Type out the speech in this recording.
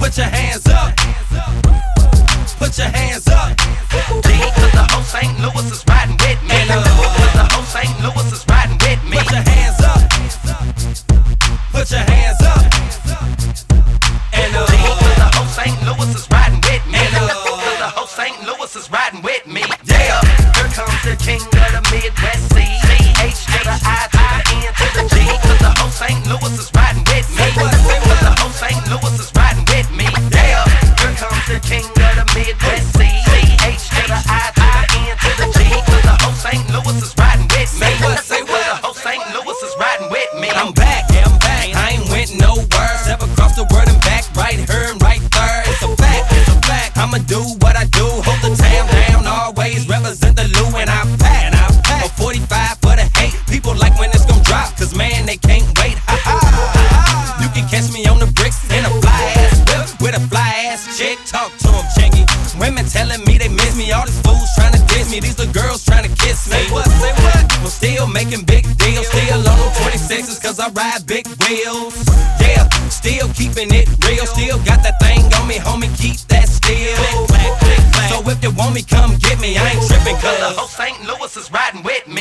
Put your hands up. Put your hands up. Cause the whole St. Louis is riding with me. Cause the whole St. Louis is riding with me. Put your hands up. Put your hands up. And cause the whole St. Louis is riding with me. Cause the whole St. Louis is riding with me. Yeah, here comes the king of the Midwest C. H to the I to the N to the G. Cause the whole St. Louis is riding with me. Cause the whole St. Louis is riding with me. Yeah, here comes the king of the Midwest C. H to the I to the N to the G. Cause the whole St. Louis is riding with me. Say what? The whole St. Louis is riding with me. I'm back, yeah, I'm back. I ain't went nowhere. Step across the world and back, right here and right there. It's a fact, it's a fact. I'ma do what I do, hold the town down, always represent the Lou, and I pack. A 45 for the hate. People like when it's gon' drop, cause man, they can't wait. Ha ha. You can catch me on the bricks in a fly ass whip with a fly ass chick. Talk to 'em, chingy. Women telling me they miss me. All these fools trying to diss me. These little girls trying to kiss me. Say what? Say what? I'm still making big deals. Still on them 26s cause I ride big wheels. Yeah, still keeping it real. Still got that thing on me, homie, keep that still. So if you want me, come get me. I ain't tripping Cause the cause whole St. Louis is riding with me.